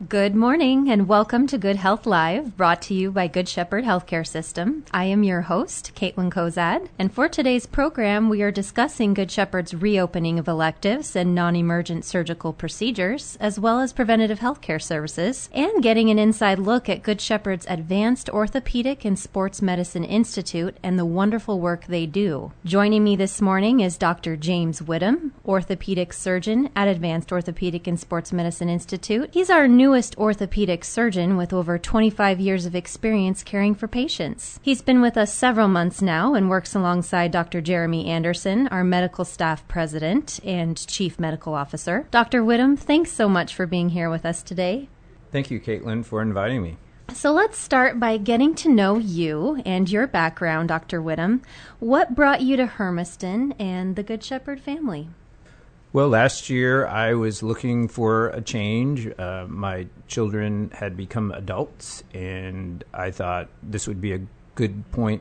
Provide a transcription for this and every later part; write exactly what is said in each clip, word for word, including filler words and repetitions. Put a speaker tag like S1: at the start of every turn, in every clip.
S1: Good morning and welcome to Good Health Live, brought to you by Good Shepherd Healthcare System. I am your host, Caitlin Kozad, and for today's program, we are discussing Good Shepherd's reopening of electives and non-emergent surgical procedures, as well as preventative healthcare services, and getting an inside look at Good Shepherd's Advanced Orthopedic and Sports Medicine Institute and the wonderful work they do. Joining me this morning is Doctor James Whittam, orthopedic surgeon at Advanced Orthopedic and Sports Medicine Institute. He's our newest orthopedic surgeon with over twenty-five years of experience caring for patients. He's been with us several months now and works alongside Doctor Jeremy Anderson, our medical staff president and chief medical officer. Doctor Whittam, thanks so much for being here with us today.
S2: Thank you, Caitlin, for inviting me.
S1: So let's start by getting to know you and your background, Doctor Whittam. What brought you to Hermiston and the Good Shepherd family?
S2: Well, last year I was looking for a change. Uh, my children had become adults, and I thought this would be a good point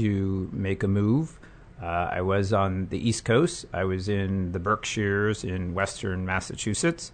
S2: to make a move. Uh, I was on the East Coast. I was in the Berkshires in western Massachusetts,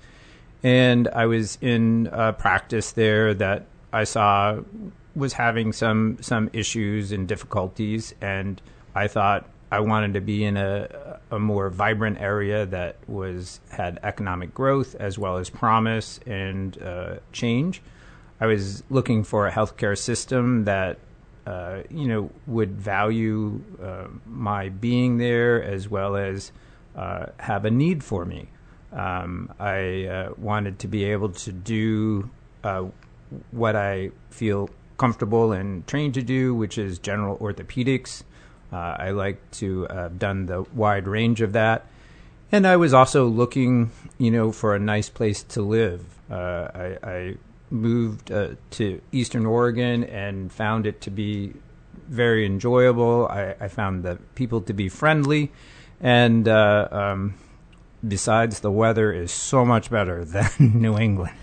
S2: and I was in a practice there that I saw was having some some issues and difficulties, and I thought I wanted to be in a, a more vibrant area that was had economic growth as well as promise and uh, change. I was looking for a healthcare system that uh, you know would value uh, my being there as well as uh, have a need for me. Um, I uh, wanted to be able to do uh, what I feel comfortable and trained to do, which is general orthopedics. Uh, I like to uh, have done the wide range of that. And I was also looking, you know, for a nice place to live. Uh, I, I moved uh, to Eastern Oregon and found it to be very enjoyable. I, I found the people to be friendly. And uh, um, besides, the weather is so much better than New England.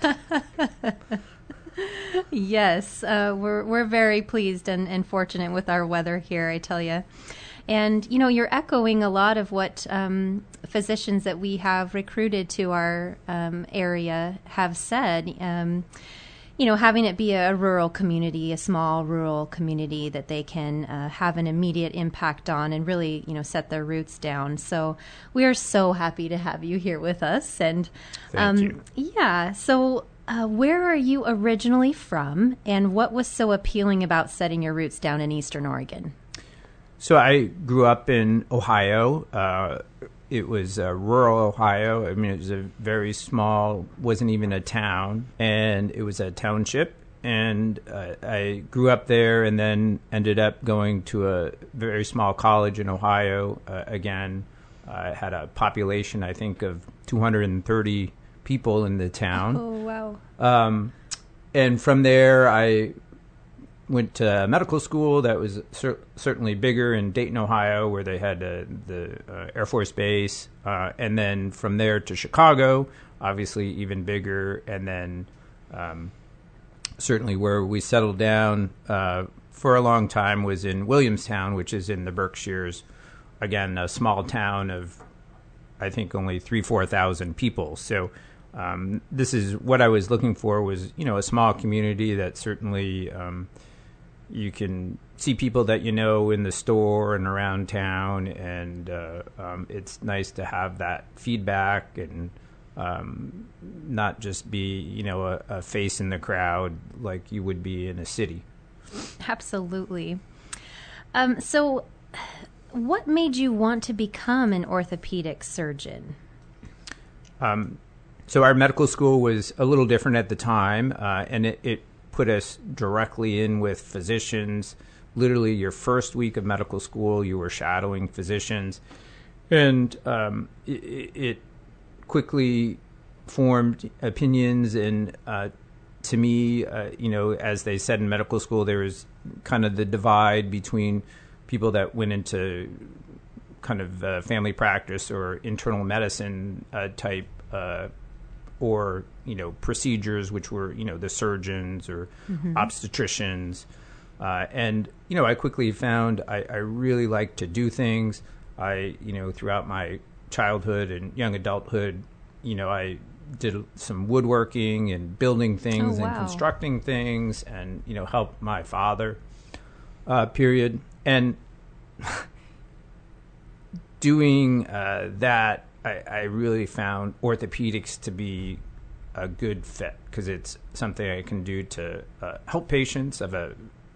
S1: Yes, uh, we're we're very pleased and, and fortunate with our weather here, I tell you. And, you know, you're echoing a lot of what um, physicians that we have recruited to our um, area have said. Um, you know, having it be a rural community, a small rural community that they can uh, have an immediate impact on and really, you know, set their roots down. So we are so happy to have you here with us. And
S2: Thank you.
S1: Yeah, so Uh, where are you originally from, and what was so appealing about setting your roots down in Eastern Oregon?
S2: So I grew up in Ohio. Uh, it was uh, rural Ohio. I mean, it was a very small, wasn't even a town, and it was a township. And uh, I grew up there and then ended up going to a very small college in Ohio. Uh, again, I had a population, I think, of two hundred thirty people in the town.
S1: Oh, wow.
S2: Um, and from there, I went to medical school that was cer- certainly bigger in Dayton, Ohio, where they had uh, the uh, Air Force Base. Uh, and then from there to Chicago, obviously even bigger. And then um, certainly where we settled down uh, for a long time was in Williamstown, which is in the Berkshires. Again, a small town of, I think, only three, four thousand people. So Um, this is what I was looking for was, you know, a small community that certainly um, you can see people that you know in the store and around town. And uh, um, it's nice to have that feedback and um, not just be, you know, a, a face in the crowd like you would be in a city.
S1: Absolutely. Um, so what made you want to become an orthopedic surgeon?
S2: Um So our medical school was a little different at the time, uh, and it, it put us directly in with physicians. Literally your first week of medical school, you were shadowing physicians. And um, it, it quickly formed opinions. And uh, to me, uh, you know, as they said in medical school, there was kind of the divide between people that went into kind of uh, family practice or internal medicine uh, type uh or, you know, procedures, which were, you know, the surgeons or mm-hmm. obstetricians. Uh, and, you know, I quickly found I, I really like to do things. I, you know, throughout my childhood and young adulthood, you know, I did some woodworking and building things
S1: Oh,
S2: and
S1: wow.
S2: constructing things, and you know helped my father. Uh, period. And doing uh, that, I, I really found orthopedics to be a good fit because it's something I can do to uh, help patients of a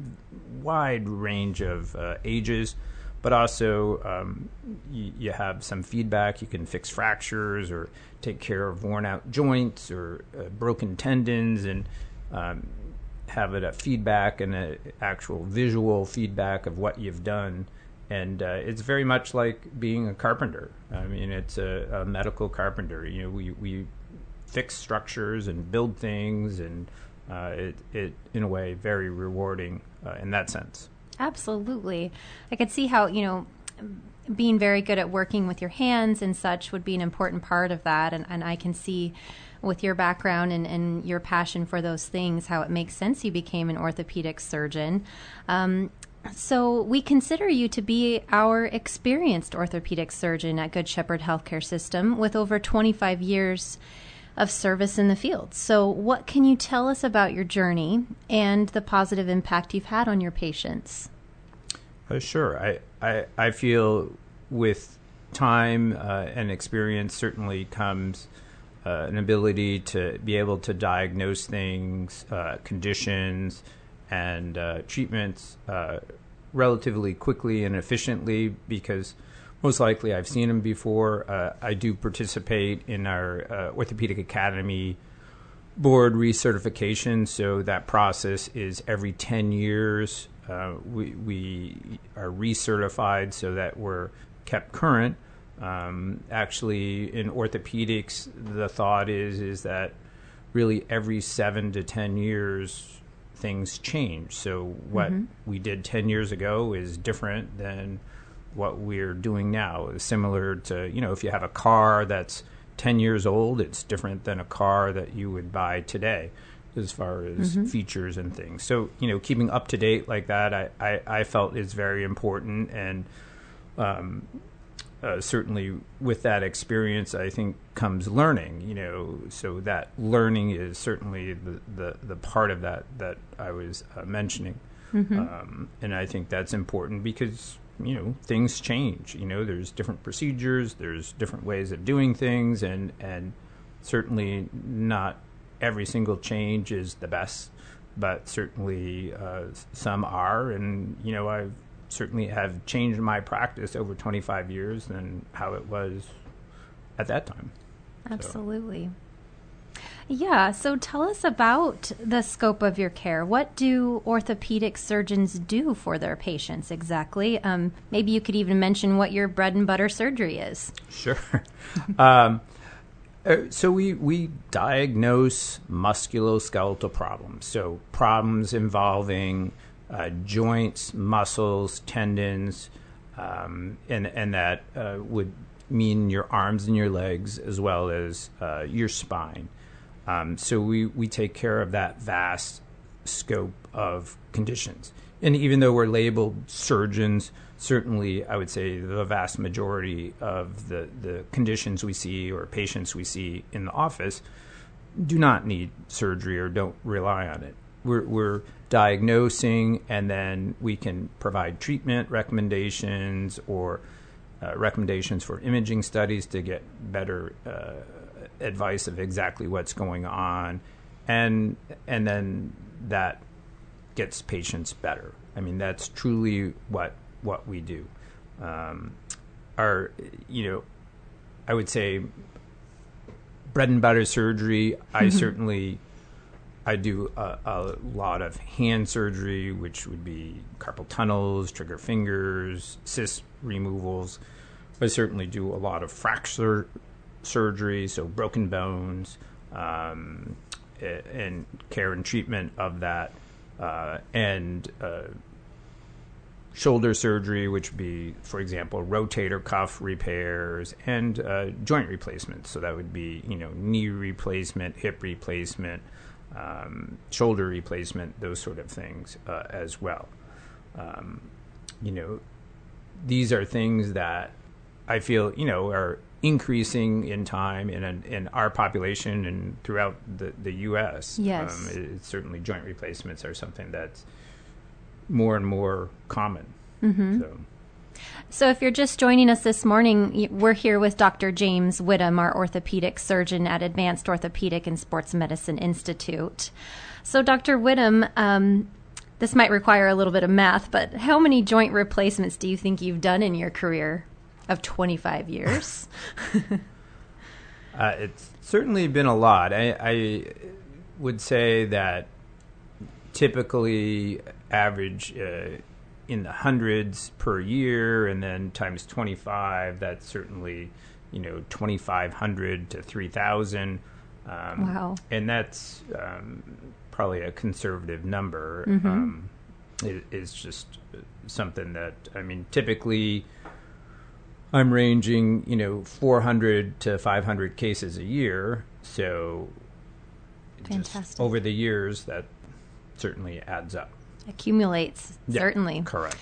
S2: wide range of uh, ages, but also um, y- you have some feedback. You can fix fractures or take care of worn out joints or uh, broken tendons, and um, have it a feedback and an actual visual feedback of what you've done. And uh, it's very much like being a carpenter. I mean, it's a, a medical carpenter. You know, we, we fix structures and build things, and uh, it, it, in a way, very rewarding uh, in that sense.
S1: Absolutely. I could see how, you know, being very good at working with your hands and such would be an important part of that. And, and I can see with your background and, and your passion for those things, how it makes sense you became an orthopedic surgeon. Um, so we consider you to be our experienced orthopedic surgeon at Good Shepherd Healthcare System with over twenty-five years of service in the field. So what can you tell us about your journey and the positive impact you've had on your patients?
S2: Uh, sure. I, I, I feel with time uh, and experience certainly comes uh, an ability to be able to diagnose things, uh, conditions, and uh, treatments uh, relatively quickly and efficiently, because most likely I've seen them before. Uh, I do participate in our uh, Orthopedic Academy board recertification, so that process is every ten years. Uh, we, we are recertified so that we're kept current. Um, actually, in orthopedics, the thought is is that really every seven to ten years, things change. So what mm-hmm. we did ten years ago is different than what we're doing now. It's similar to, you know, if you have a car that's ten years old, it's different than a car that you would buy today as far as mm-hmm. features and things. So, you know, keeping up to date like that, I, I, I felt is very important. And um, uh, certainly with that experience, I think comes learning, you know, so that learning is certainly the, the, the part of that that I was uh, mentioning. Mm-hmm. Um, and I think that's important because, you know, things change. You know, there's different procedures, there's different ways of doing things, and, and certainly not every single change is the best, but certainly uh, some are. And, you know, I've certainly have changed my practice over twenty-five years than how it was at that time.
S1: Absolutely. So. Yeah. So tell us about the scope of your care. What do orthopedic surgeons do for their patients exactly? Um, maybe you could even mention what your bread and butter surgery is.
S2: Sure. um, so we, we diagnose musculoskeletal problems. So problems involving uh, joints, muscles, tendons, um, and, and that uh, would mean your arms and your legs as well as uh, your spine. Um, so we, we take care of that vast scope of conditions. And even though we're labeled surgeons, certainly I would say the vast majority of the, the conditions we see or patients we see in the office do not need surgery or don't rely on it. We're, we're diagnosing, and then we can provide treatment recommendations or uh, recommendations for imaging studies to get better uh, advice of exactly what's going on, and and then that gets patients better. I mean, that's truly what what we do. Um, our, you know, I would say bread and butter surgery. Mm-hmm. I certainly I do a, a lot of hand surgery, which would be carpal tunnels, trigger fingers, cyst removals. I certainly do a lot of fracture surgery, so broken bones, um, and care and treatment of that, uh, and uh, shoulder surgery, which would be, for example, rotator cuff repairs and uh, joint replacements. So that would be, you know, knee replacement, hip replacement, um, shoulder replacement, those sort of things uh, as well. Um, you know, these are things that I feel, you know, are increasing in time in an, in our population and throughout the, the U S.
S1: Yes.
S2: Um, it, it's certainly joint replacements are something that's more and more common.
S1: Mm-hmm.
S2: So.
S1: So if you're just joining us this morning, we're here with Doctor James Whittam, our orthopedic surgeon at Advanced Orthopedic and Sports Medicine Institute. So Doctor Whittam, um, this might require a little bit of math, but how many joint replacements do you think you've done in your career of twenty-five years?
S2: uh, it's certainly been a lot. I, I would say that typically average uh, in the hundreds per year, and then times twenty-five, that's certainly, you know, twenty-five hundred to three thousand. Um,
S1: wow.
S2: And that's um, probably a conservative number.
S1: Mm-hmm.
S2: Um, it, it's just something that, I mean, typically I'm ranging, you know, four hundred to five hundred cases a year. So
S1: Fantastic.
S2: Just over the years, that certainly adds up.
S1: Accumulates,
S2: Yeah,
S1: certainly.
S2: Correct.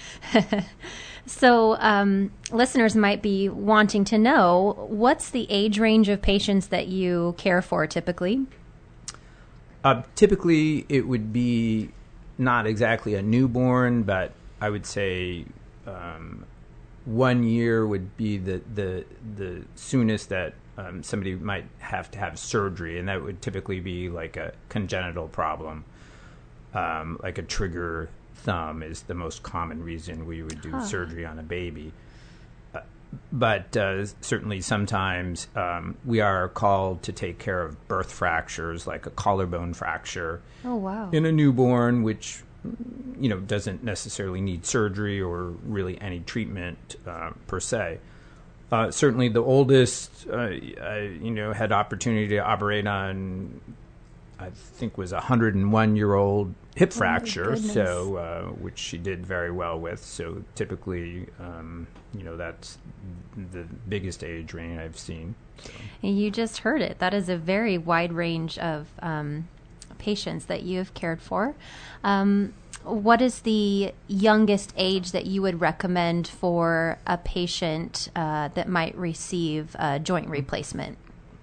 S1: So um, listeners might be wanting to know, what's the age range of patients that you care for typically?
S2: Uh, typically, it would be not exactly a newborn, but I would say um, one year would be the, the, the soonest that um, somebody might have to have surgery, and that would typically be like a congenital problem. Um, like a trigger thumb is the most common reason we would do huh. surgery on a baby. Uh, but uh, certainly sometimes um, we are called to take care of birth fractures, like a collarbone fracture.
S1: Oh, wow.
S2: In a newborn, which, you know, doesn't necessarily need surgery or really any treatment uh, per se. Uh, certainly the oldest, uh, I, you know, had opportunity to operate on, I think was a one hundred one year old hip oh fracture, so uh, which she did very well with. So typically, um, you know, that's the biggest age range I've seen. So.
S1: And you just heard it. That is a very wide range of um, patients that you have cared for. Um, what is the youngest age that you would recommend for a patient uh, that might receive a joint replacement?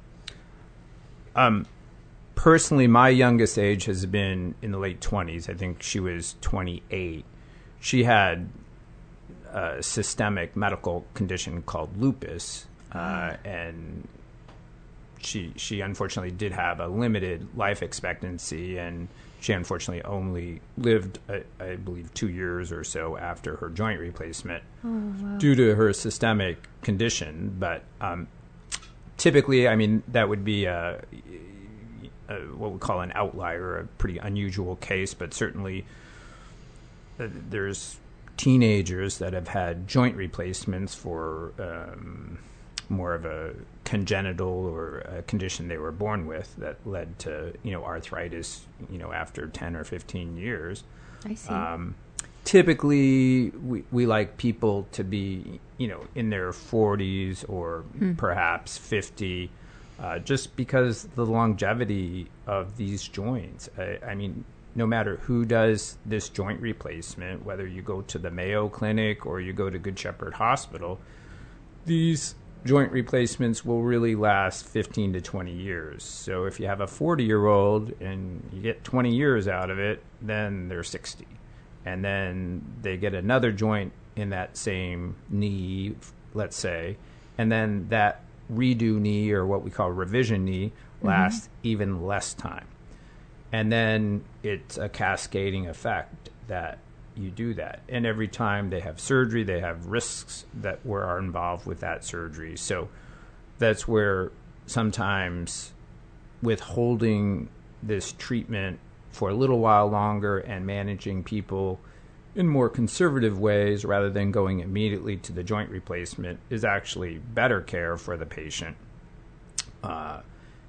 S2: Um. Personally, my youngest age has been in the late twenties. I think she was twenty-eight. She had a systemic medical condition called lupus, uh, and she she unfortunately did have a limited life expectancy, and she unfortunately only lived, I, I believe, two years or so after her joint replacement
S1: oh, wow.
S2: due to her systemic condition. But um, typically, I mean, that would be a Uh, what we call an outlier, a pretty unusual case, but certainly uh, there's teenagers that have had joint replacements for um, more of a congenital or a condition they were born with that led to, you know, arthritis, you know, after ten or fifteen years.
S1: I see.
S2: Um, typically, we, we like people to be, you know, in their forties or hmm. perhaps fifty. Uh, just because the longevity of these joints. I, I mean, no matter who does this joint replacement, whether you go to the Mayo Clinic or you go to Good Shepherd Hospital, these joint replacements will really last fifteen to twenty years. So if you have a forty-year-old and you get twenty years out of it, then they're sixty. And then they get another joint in that same knee, let's say, and then that redo knee, or what we call revision knee, lasts mm-hmm. even less time. And then it's a cascading effect that you do that. And every time they have surgery, they have risks that were are involved with that surgery. So that's where sometimes withholding this treatment for a little while longer and managing people in more conservative ways rather than going immediately to the joint replacement is actually better care for the patient uh,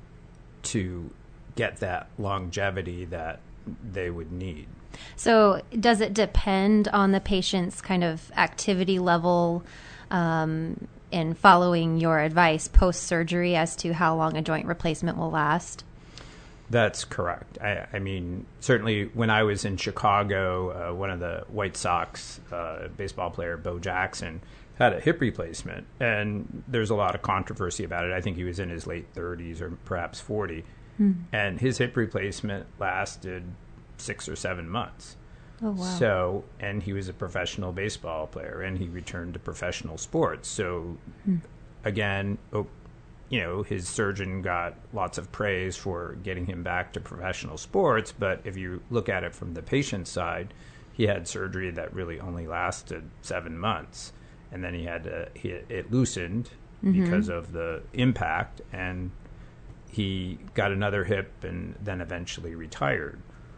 S2: to get that longevity that they would need.
S1: So does it depend on the patient's kind of activity level um, in following your advice post-surgery as to how long a joint replacement will last?
S2: That's correct. I, I mean, certainly when I was in Chicago, uh, one of the White Sox uh, baseball player, Bo Jackson, had a hip replacement, and there's a lot of controversy about it. I think he was in his late thirties or perhaps forty, hmm. and his hip replacement lasted six or seven months.
S1: Oh, wow.
S2: So, and he was a professional baseball player, and he returned to professional sports. So, hmm. again, oh, you know, his surgeon got lots of praise for getting him back to professional sports. But if you look at it from the patient's side, he had surgery that really only lasted seven months. And then he had to, he, it loosened mm-hmm. because of the impact, and he got another hip and then eventually retired.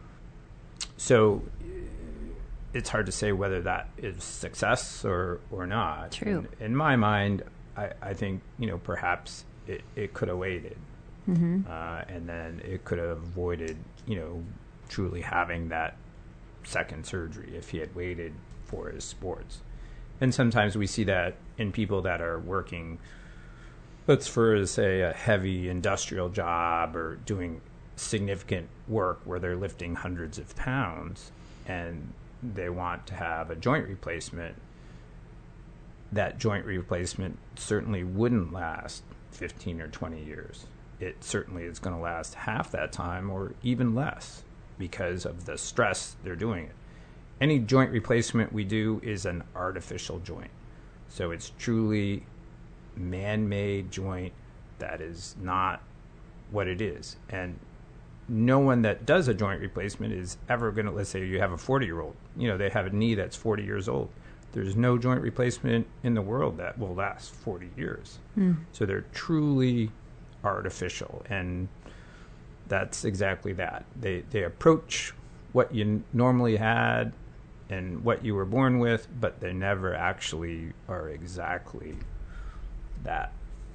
S2: So it's hard to say whether that is success or, or not.
S1: True.
S2: In, in my mind, I, I think, you know, perhaps it, it could have waited. Mm-hmm. Uh, and then it could have avoided, you know, truly having that second surgery if he had waited for his sports. And sometimes we see that in people that are working, let's for say a heavy industrial job or doing significant work where they're lifting hundreds of pounds and they want to have a joint replacement. That joint replacement certainly wouldn't last fifteen or twenty years. It certainly is going to last half that time or even less because of the stress they're doing it. Any joint replacement we do is an artificial joint. So it's truly man-made joint that is not what it is. And no one that does a joint replacement is ever going to, let's say you have a forty-year-old, you know, they have a knee that's forty years old. There's no joint replacement in the world that will last forty years. Mm. So they're truly artificial. And that's exactly that. They they approach what you n- normally had and what you were born with, but they never actually are exactly that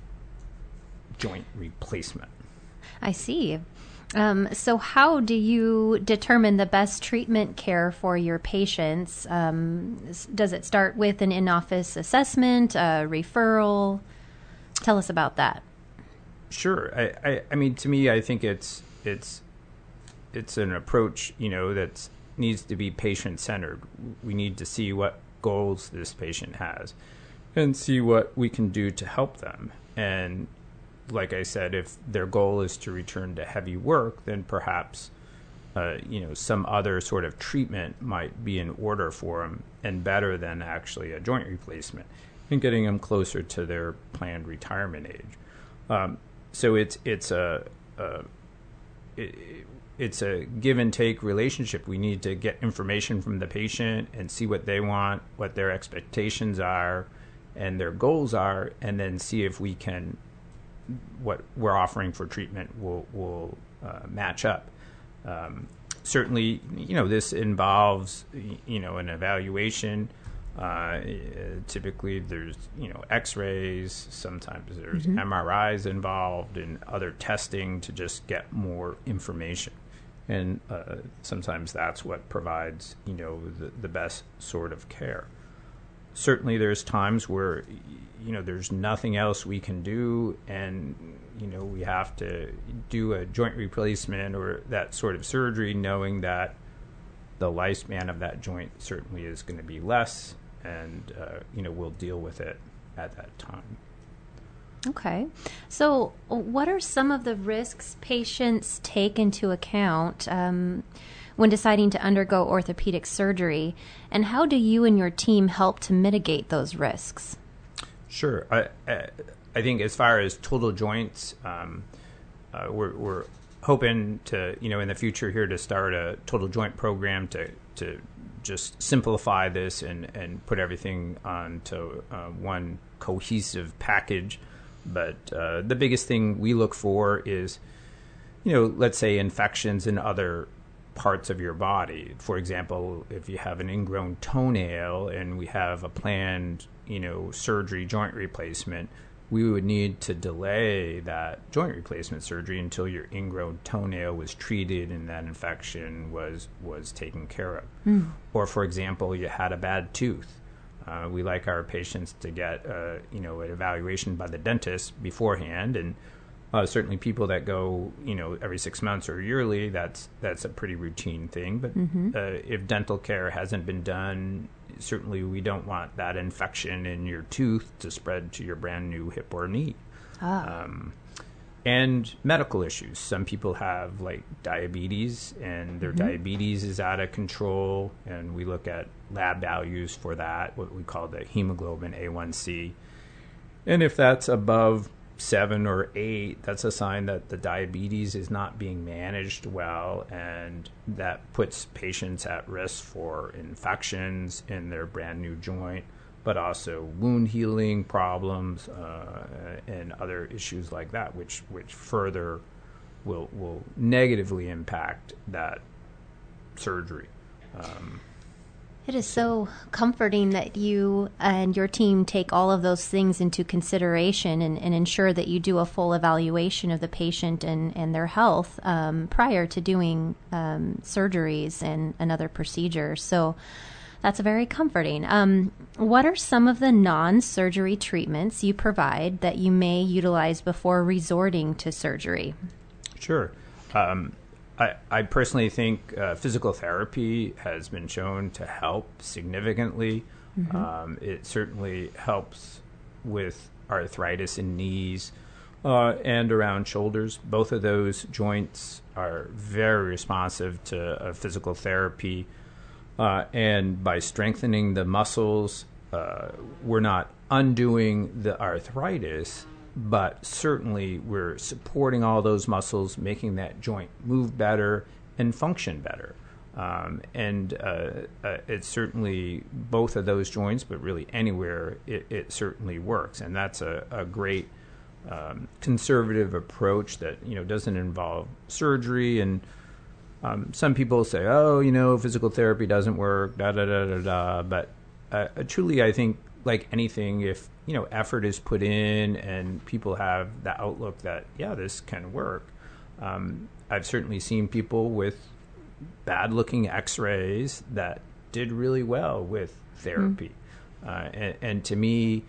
S2: joint replacement.
S1: I see. Um, so how do you determine the best treatment care for your patients? Um, does it start with an in-office assessment, a referral? Tell us about that.
S2: Sure. I, I, I mean, to me, I think it's it's it's an approach, you know, that needs to be patient-centered. We need to see what goals this patient has and see what we can do to help them. And like I said, if their goal is to return to heavy work, then perhaps, uh, you know, some other sort of treatment might be in order for them and better than actually a joint replacement and getting them closer to their planned retirement age. Um, so it's it's a, a it, it's a give and take relationship. We need to get information from the patient and see what they want, what their expectations are, and their goals are, and then see if we can. What we're offering for treatment will will uh, match up. Um, certainly, you know, this involves, you know, an evaluation. Uh, typically, there's, you know, X-rays. Sometimes there's mm-hmm. M R Is involved and other testing to just get more information. And uh, sometimes that's what provides, you know, the, the best sort of care. Certainly, there's times where, you know, there's nothing else we can do, and, you know, we have to do a joint replacement or that sort of surgery, knowing that the lifespan of that joint certainly is going to be less, and, uh, you know, we'll deal with it at that time.
S1: Okay. So what are some of the risks patients take into account um, when deciding to undergo orthopedic surgery, and how do you and your team help to mitigate those risks?
S2: Sure. I, I, I think as far as total joints, um, uh, we're, we're hoping to, you know, in the future here to start a total joint program to, to just simplify this and, and put everything onto uh, one cohesive package. But uh, the biggest thing we look for is, you know, let's say infections in other parts of your body. For example, if you have an ingrown toenail and we have a planned, you know, surgery joint replacement, we would need to delay that joint replacement surgery until your ingrown toenail was treated and that infection was was taken care of. Mm. Or, for example, you had a bad tooth. Uh, we like our patients to get, uh, you know, an evaluation by the dentist beforehand, and uh, certainly people that go, you know, every six months or yearly, that's that's a pretty routine thing. But mm-hmm. uh, if dental care hasn't been done, certainly we don't want that infection in your tooth to spread to your brand new hip or knee.
S1: Ah.
S2: Um, and medical issues. Some people have like diabetes, and their mm-hmm. diabetes is out of control, and we look at lab values for that, what we call the hemoglobin A one C. And if that's above seven or eight, that's a sign that the diabetes is not being managed well, and that puts patients at risk for infections in their brand new joint, but also wound healing problems uh, and other issues like that, which which further will will negatively impact that surgery. Um,
S1: It is so comforting that you and your team take all of those things into consideration and, and ensure that you do a full evaluation of the patient and, and their health um, prior to doing um, surgeries and, and other procedures. So that's very comforting. Um, what are some of the non-surgery treatments you provide that you may utilize before resorting to surgery?
S2: Sure. Um, I, I personally think uh, physical therapy has been shown to help significantly. Mm-hmm. Um, it certainly helps with arthritis in knees uh, and around shoulders. Both of those joints are very responsive to uh, physical therapy. Uh, and by strengthening the muscles, uh, we're not undoing the arthritis, but certainly we're supporting all those muscles, making that joint move better and function better. Um, and uh, uh, it's certainly both of those joints, but really anywhere it, it certainly works. And that's a, a great um, conservative approach that, you know, doesn't involve surgery. And um, some people say, oh, you know, physical therapy doesn't work, da da da da da. But uh, truly, I think, like anything, if you know effort is put in and people have the outlook that yeah, this can work. Um, I've certainly seen people with bad-looking X-rays that did really well with therapy, mm-hmm. uh, and, and to me,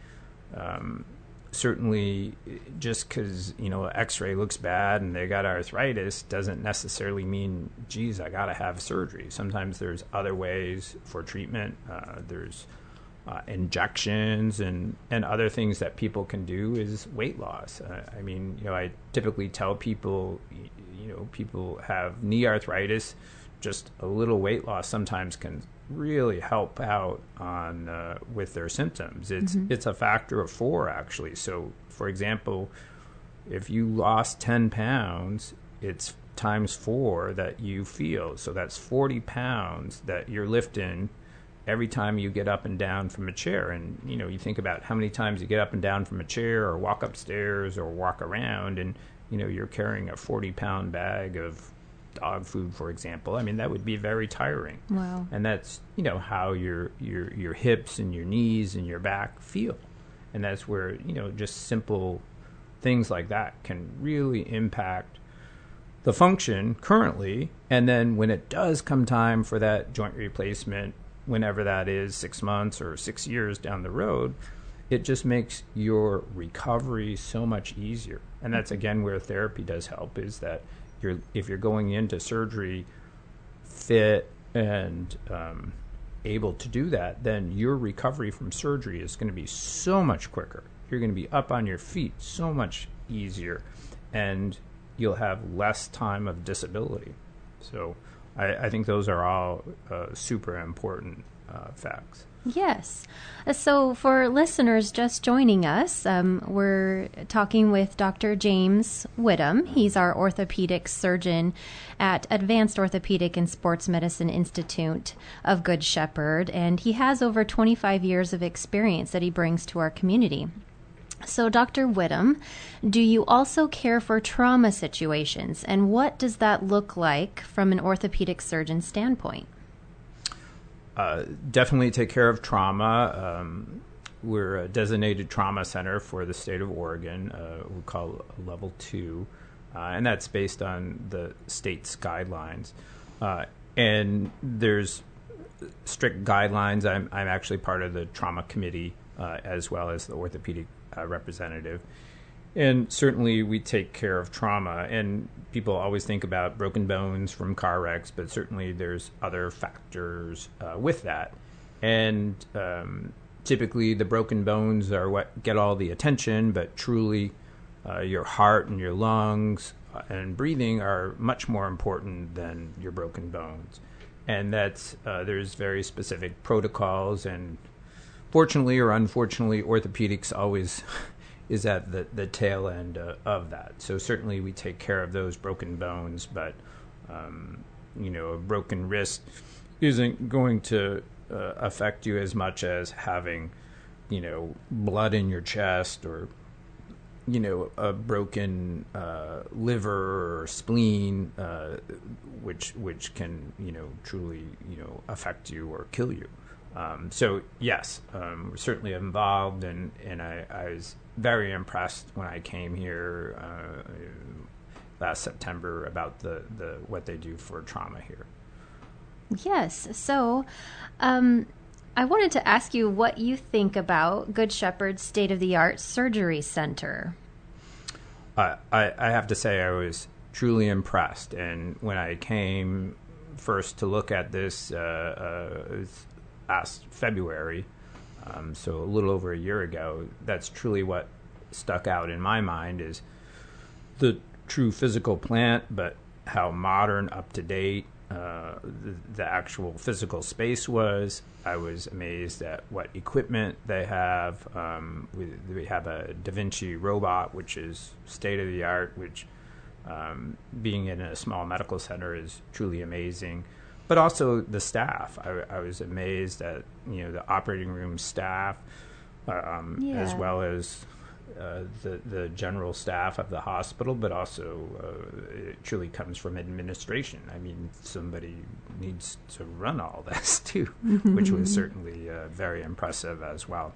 S2: um, certainly, just because you know X-ray looks bad and they got arthritis doesn't necessarily mean, geez, I got to have surgery. Sometimes there's other ways for treatment. Uh, there's Uh, injections and, and other things that people can do is weight loss. Uh, I mean, you know, I typically tell people, you know, people have knee arthritis, just a little weight loss sometimes can really help out on uh, with their symptoms. It's mm-hmm. it's a factor of four actually. So, for example, if you lost ten pounds, it's times four that you feel. So that's forty pounds that you're lifting every time you get up and down from a chair. And, you know, you think about how many times you get up and down from a chair or walk upstairs or walk around and, you know, you're carrying a forty pound bag of dog food, for example. I mean, that would be very tiring.
S1: Wow.
S2: And that's, you know, how your, your, your hips and your knees and your back feel. And that's where, you know, just simple things like that can really impact the function currently. And then when it does come time for that joint replacement, whenever that is, six months or six years down the road, it just makes your recovery so much easier. And that's, again, where therapy does help, is that you're if you're going into surgery fit and um, able to do that, then your recovery from surgery is going to be so much quicker. You're going to be up on your feet so much easier, and you'll have less time of disability. So I, I think those are all uh, super important uh, facts.
S1: Yes. So for listeners just joining us, um, we're talking with Doctor James Whittam. He's our orthopedic surgeon at Advanced Orthopedic and Sports Medicine Institute of Good Shepherd, and he has over twenty-five years of experience that he brings to our community. So, Doctor Whittam, do you also care for trauma situations, and what does that look like from an orthopedic surgeon standpoint?
S2: Uh, definitely take care of trauma. Um, we're a designated trauma center for the state of Oregon. Uh, we call level two, uh, and that's based on the state's guidelines. Uh, and there's strict guidelines. I'm, I'm actually part of the trauma committee uh, as well as the orthopedic Uh, representative. And certainly we take care of trauma, and people always think about broken bones from car wrecks, but certainly there's other factors uh, with that. And um, typically the broken bones are what get all the attention, but truly uh, your heart and your lungs and breathing are much more important than your broken bones. And that's uh, there's very specific protocols, and fortunately or unfortunately, orthopedics always is at the, the tail end uh, of that. So certainly we take care of those broken bones, but um, you know, a broken wrist isn't going to uh, affect you as much as having, you know, blood in your chest, or you know, a broken uh, liver or spleen, uh, which which can, you know, truly, you know, affect you or kill you. Um, so yes, um, we're certainly involved, and, and I, I was very impressed when I came here uh, last September about the, the what they do for trauma here.
S1: Yes. So um, I wanted to ask you what you think about Good Shepherd's state-of-the-art surgery center.
S2: Uh, I, I have to say I was truly impressed. And when I came first to look at this uh, uh, last February, um, so a little over a year ago, that's truly what stuck out in my mind, is the true physical plant, but how modern, up-to-date uh, the, the actual physical space was. I was amazed at what equipment they have. Um, we, we have a Da Vinci robot, which is state-of-the-art, which um, being in a small medical center is truly amazing. But also the staff. I, I was amazed at, you know, the operating room staff, um, yeah. as well as uh, the the general staff of the hospital. But also, uh, it truly comes from administration. I mean, somebody needs to run all this too, which was certainly uh, very impressive as well.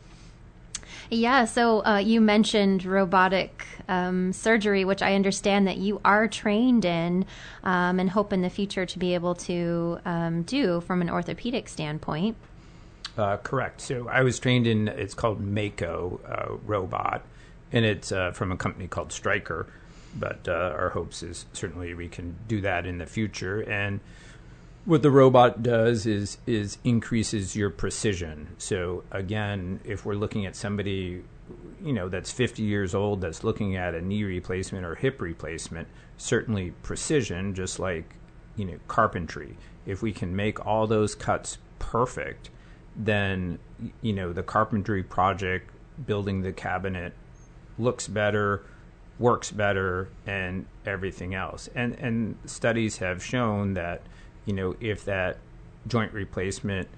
S1: Yeah, so uh, you mentioned robotic um, surgery, which I understand that you are trained in um, and hope in the future to be able to um, do from an orthopedic standpoint.
S2: Uh, correct. So I was trained in, it's called Mako uh, robot, and it's uh, from a company called Stryker. But uh, our hopes is certainly we can do that in the future. And what the robot does is is increases your precision. So again, if we're looking at somebody, you know, that's fifty years old, that's looking at a knee replacement or hip replacement, certainly precision, just like, you know, carpentry. If we can make all those cuts perfect, then, you know, the carpentry project, building the cabinet, looks better, works better, and everything else. And and studies have shown that, you know, if that joint replacement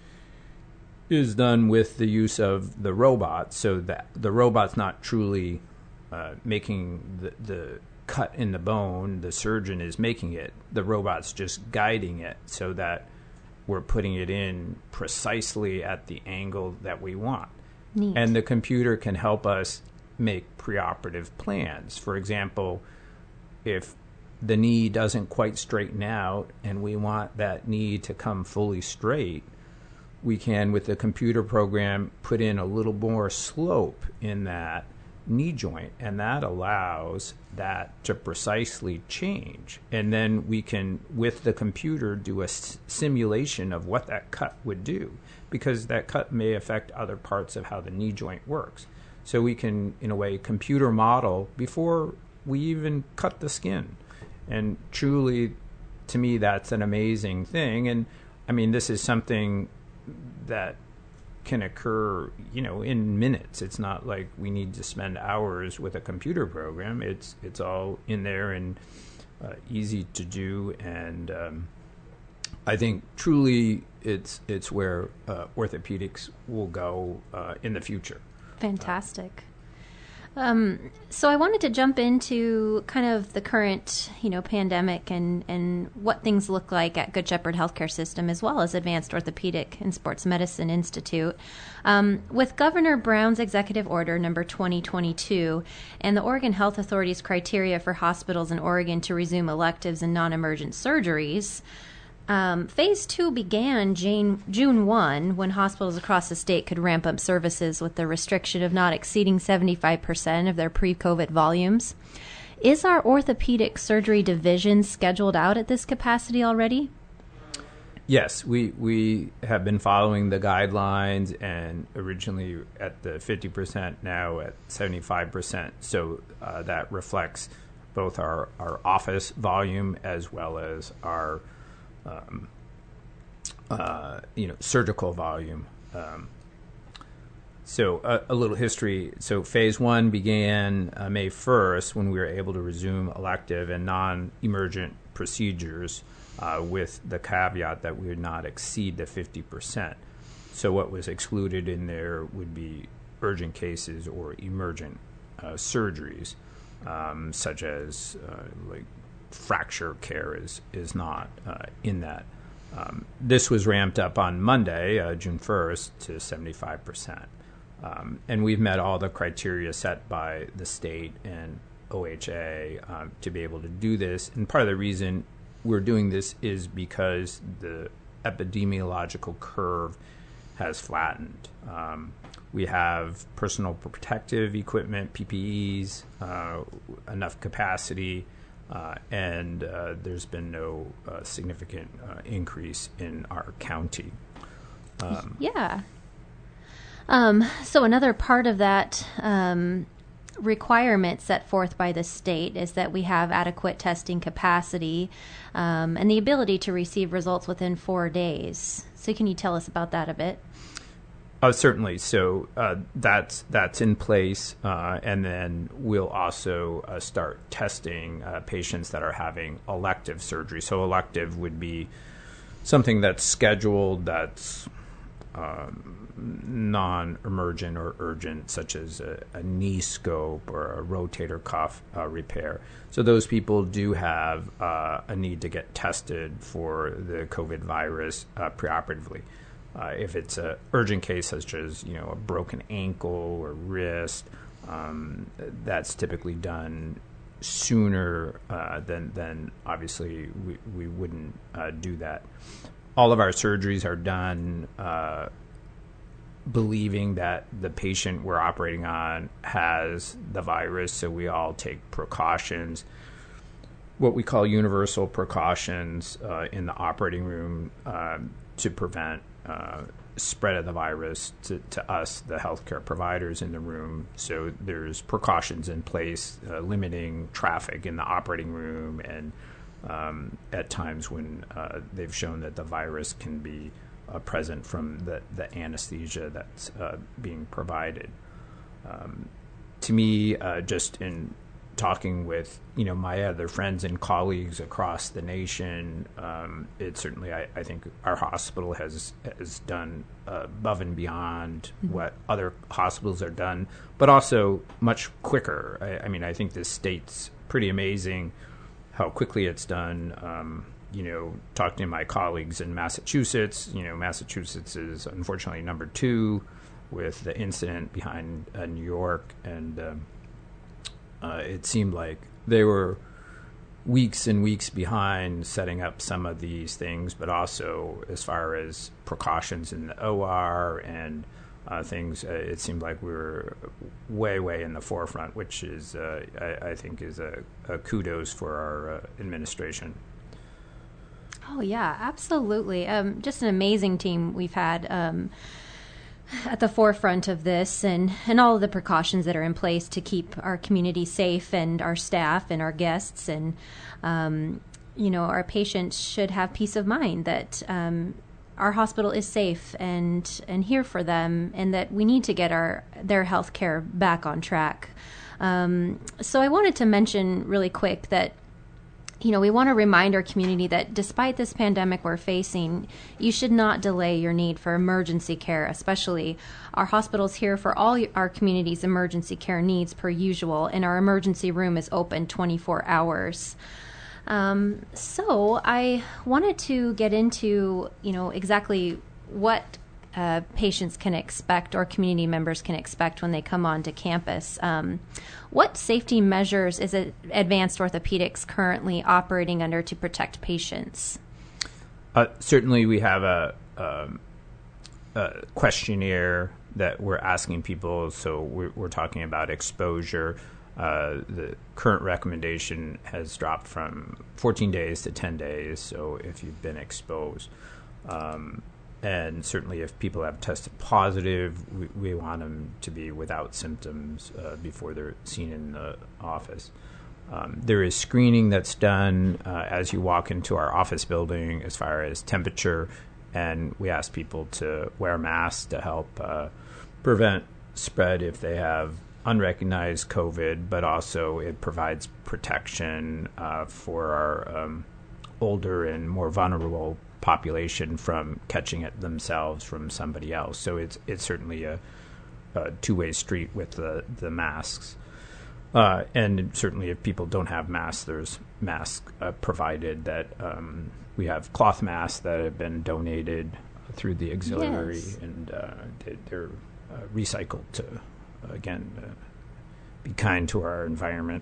S2: is done with the use of the robot, so that the robot's not truly uh, making the, the cut in the bone, the surgeon is making it, the robot's just guiding it so that we're putting it in precisely at the angle that we want.
S1: Neat.
S2: And the computer can help us make preoperative plans. For example, if the knee doesn't quite straighten out and we want that knee to come fully straight, we can, with the computer program, put in a little more slope in that knee joint, and that allows that to precisely change. And then we can, with the computer, do a s- simulation of what that cut would do, because that cut may affect other parts of how the knee joint works. So we can, in a way, computer model before we even cut the skin. And truly, to me, that's an amazing thing. And I mean, this is something that can occur, you know, in minutes. It's not like we need to spend hours with a computer program. It's it's all in there and uh, easy to do. And um, I think truly, it's it's where uh, orthopedics will go uh, in the future.
S1: Fantastic. Um, so I wanted to jump into kind of the current, you know, pandemic and, and what things look like at Good Shepherd Healthcare System, as well as Advanced Orthopedic and Sports Medicine Institute. Um, with Governor Brown's executive order number twenty twenty-two and the Oregon Health Authority's criteria for hospitals in Oregon to resume electives and non-emergent surgeries, Um, phase two began June, June first, when hospitals across the state could ramp up services with the restriction of not exceeding seventy-five percent of their pre-COVID volumes. Is our orthopedic surgery division scheduled out at this capacity already?
S2: Yes, we, we have been following the guidelines, and originally at the fifty percent, now at seventy-five percent. So uh, that reflects both our, our office volume as well as our um, uh, you know surgical volume. Um, so a, a little history. So phase one began uh, May first when we were able to resume elective and non-emergent procedures, Uh, with the caveat that we would not exceed the fifty percent. So what was excluded in there would be urgent cases or emergent uh, surgeries, um, such as uh, like fracture care is, is not uh, in that. Um, this was ramped up on Monday, uh, June first, to seventy-five percent. Um, and we've met all the criteria set by the state and O H A um, to be able to do this. And part of the reason we're doing this is because the epidemiological curve has flattened. Um, we have personal protective equipment, P P Es, uh, enough capacity, uh, and uh, there's been no uh, significant uh, increase in our county. Um,
S1: yeah. Um, so another part of that um, requirement set forth by the state is that we have adequate testing capacity um, and the ability to receive results within four days. So can you tell us about that a bit?
S2: Oh, certainly. So uh, that's that's in place, uh, and then we'll also uh, start testing uh, patients that are having elective surgery. So elective would be something that's scheduled, that's um, non-emergent or urgent, such as a, a knee scope or a rotator cuff uh, repair. So those people do have uh, a need to get tested for the COVID virus uh, preoperatively. Uh, if it's an urgent case, such as you know a broken ankle or wrist, um, that's typically done sooner uh, than than obviously we we wouldn't uh, do that. All of our surgeries are done Uh, believing that the patient we're operating on has the virus, so we all take precautions, what we call universal precautions uh, in the operating room uh, to prevent uh, spread of the virus to, to us, the healthcare providers in the room. So there's precautions in place, uh, limiting traffic in the operating room, and um, at times when uh, they've shown that the virus can be Uh, present from the, the anesthesia that's uh, being provided. Um, to me, uh, just in talking with you know my other friends and colleagues across the nation, um, it certainly I, I think our hospital has has done uh, above and beyond mm-hmm. what other hospitals are done, but also much quicker. I, I mean, I think this state's pretty amazing how quickly it's done. Um, you know, talking to my colleagues in Massachusetts, you know, Massachusetts is unfortunately number two with the incident behind uh, New York. And um, uh, it seemed like they were weeks and weeks behind setting up some of these things, but also as far as precautions in the O R and uh, things, uh, it seemed like we were way, way in the forefront, which is, uh, I, I think, is a, a kudos for our uh, administration.
S1: Oh, yeah, absolutely. Um, just an amazing team we've had um, at the forefront of this, and, and all of the precautions that are in place to keep our community safe, and our staff and our guests. And, um, you know, our patients should have peace of mind that um, our hospital is safe and, and here for them, and that we need to get our their health care back on track. Um, so I wanted to mention really quick that You know, we want to remind our community that despite this pandemic we're facing, you should not delay your need for emergency care, especially our hospital's here for all our community's emergency care needs per usual, and our emergency room is open twenty-four hours. Um, so I wanted to get into, you know, exactly what uh, patients can expect or community members can expect when they come onto campus. Um, what safety measures is it Advanced Orthopedics currently operating under to protect patients?
S2: Uh, certainly we have a, um, a questionnaire that we're asking people, so we're, we're talking about exposure. Uh, the current recommendation has dropped from fourteen days to ten days, so if you've been exposed. Um, and certainly if people have tested positive, we, we want them to be without symptoms uh, before they're seen in the office. Um, there is screening that's done uh, as you walk into our office building as far as temperature, and we ask people to wear masks to help uh, prevent spread if they have unrecognized COVID, but also it provides protection uh, for our um, older and more vulnerable population from catching it themselves from somebody else. So it's it's certainly a, a two-way street with the, the masks. Uh, and certainly if people don't have masks, there's masks uh, provided that um, we have cloth masks that have been donated through the auxiliary, yes. and uh, they, they're uh, recycled to, again, uh, be kind to our environment.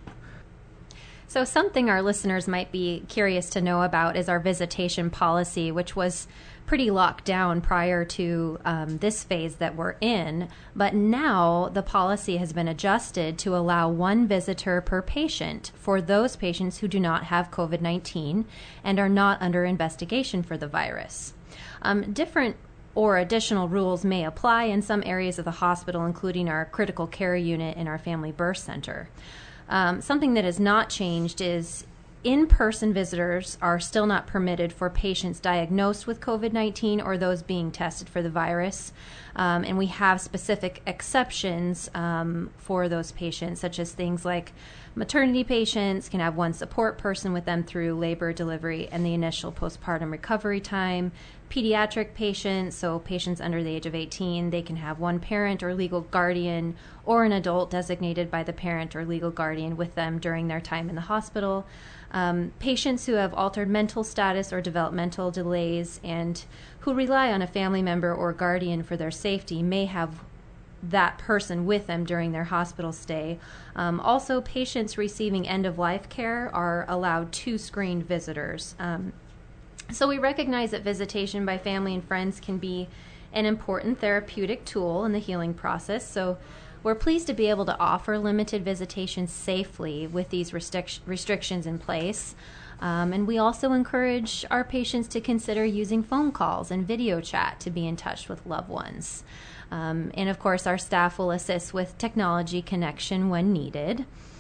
S1: So something our listeners might be curious to know about is our visitation policy, which was pretty locked down prior to um, this phase that we're in. But now the policy has been adjusted to allow one visitor per patient for those patients who do not have COVID nineteen and are not under investigation for the virus. Um, different or additional rules may apply in some areas of the hospital, including our critical care unit and our family birth center. Um, something that has not changed is in-person visitors are still not permitted for patients diagnosed with COVID nineteen or those being tested for the virus. Um, and we have specific exceptions um, for those patients, such as things like maternity patients can have one support person with them through labor, delivery, and the initial postpartum recovery time. Pediatric patients, so patients under the age of eighteen, they can have one parent or legal guardian or an adult designated by the parent or legal guardian with them during their time in the hospital. Um, patients who have altered mental status or developmental delays and who rely on a family member or guardian for their safety may have that person with them during their hospital stay. Um, also, patients receiving end-of-life care are allowed two screened visitors. Um, so we recognize that visitation by family and friends can be an important therapeutic tool in the healing process. So we're pleased to be able to offer limited visitation safely with these restric- restrictions in place. Um, and we also encourage our patients to consider using phone calls and video chat to be in touch with loved ones. Um, and of course, our staff will assist with technology connection when needed.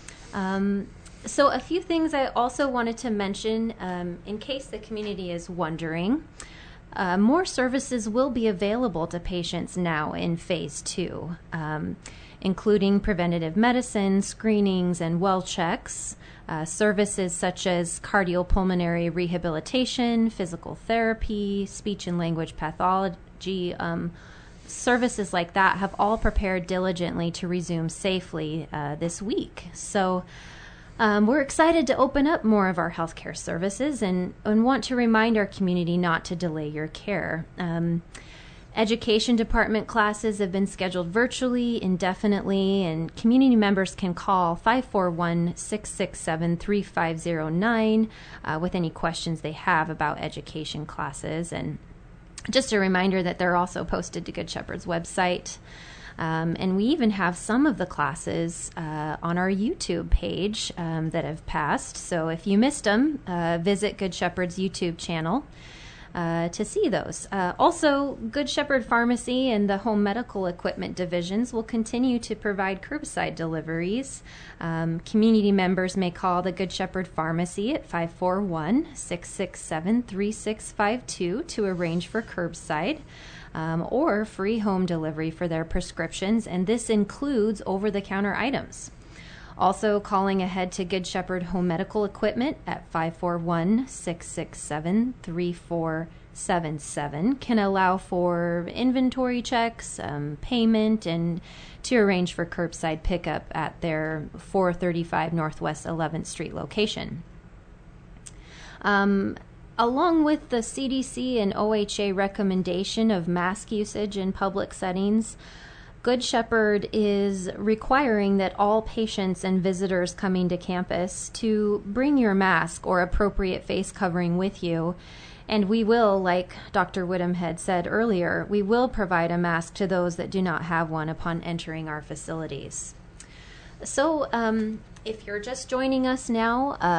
S1: Um, so a few things I also wanted to mention um, in case the community is wondering. Uh, more services will be available to patients now in phase two, um, including preventative medicine, screenings, and well checks. Uh, services such as cardiopulmonary rehabilitation, physical therapy, speech and language pathology, um, services like that have all prepared diligently to resume safely uh, this week. So um, we're excited to open up more of our healthcare services and, and want to remind our community not to delay your care. Um, Education department classes have been scheduled virtually, indefinitely, and community members can call five four one, six six seven, three five zero nine uh, with any questions they have about education classes. And just a reminder that they're also posted to Good Shepherd's website. Um, and we even have some of the classes uh, on our YouTube page um, that have passed. So if you missed them, uh, visit Good Shepherd's YouTube channel. Uh, to see those. Uh, also, Good Shepherd Pharmacy and the home medical equipment divisions will continue to provide curbside deliveries. Um, community members may call the Good Shepherd Pharmacy at five four one, six six seven, three six five two to arrange for curbside um, or free home delivery for their prescriptions, and this includes over-the-counter items. Also, calling ahead to Good Shepherd Home Medical Equipment at five four one, six six seven, three four seven seven can allow for inventory checks, um, payment, and to arrange for curbside pickup at their four thirty-five Northwest eleventh Street location. Um, along with the C D C and O H A recommendation of mask usage in public settings, Good Shepherd is requiring that all patients and visitors coming to campus to bring your mask or appropriate face covering with you. And we will, like Doctor Whittam had said earlier, we will provide a mask to those that do not have one upon entering our facilities. So um, if you're just joining us now, uh,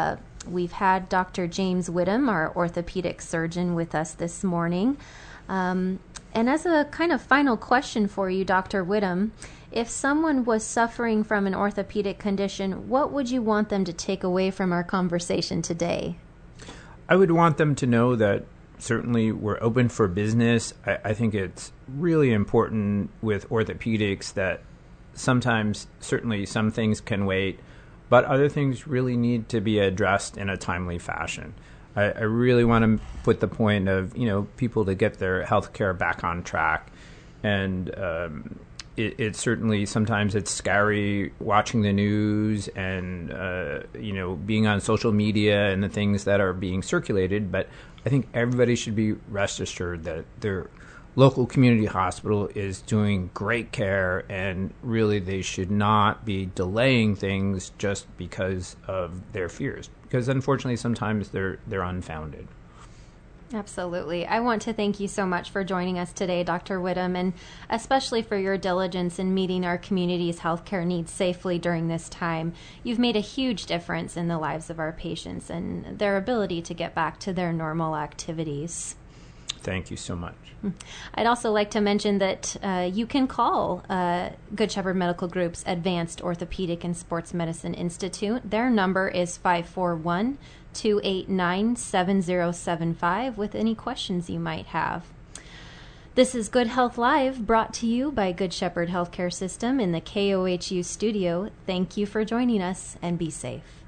S1: We've had Doctor James Whittam, our orthopedic surgeon, with us this morning. Um, and as a kind of final question for you, Doctor Whittam, if someone was suffering from an orthopedic condition, what would you want them to take away from our conversation today?
S2: I would want them to know that certainly we're open for business. I, I think it's really important with orthopedics that sometimes, certainly some things can wait, but other things really need to be addressed in a timely fashion. I, I really want to put the point of, you know, people to get their health care back on track. And um, it, it certainly, sometimes it's scary watching the news and, uh, you know, being on social media and the things that are being circulated. But I think everybody should be rest assured that their local community hospital is doing great care, and really they should not be delaying things just because of their fears, because unfortunately sometimes they're they're unfounded.
S1: Absolutely. I want to thank you so much for joining us today, Doctor Whittam, and especially for your diligence in meeting our community's healthcare needs safely during this time. You've made a huge difference in the lives of our patients and their ability to get back to their normal activities.
S2: Thank you so much.
S1: I'd also like to mention that uh, you can call uh, Good Shepherd Medical Group's Advanced Orthopedic and Sports Medicine Institute. Their number is five four one, two eight nine, seven zero seven five with any questions you might have. This is Good Health Live, brought to you by Good Shepherd Healthcare System in the K O H U studio. Thank you for joining us, and be safe.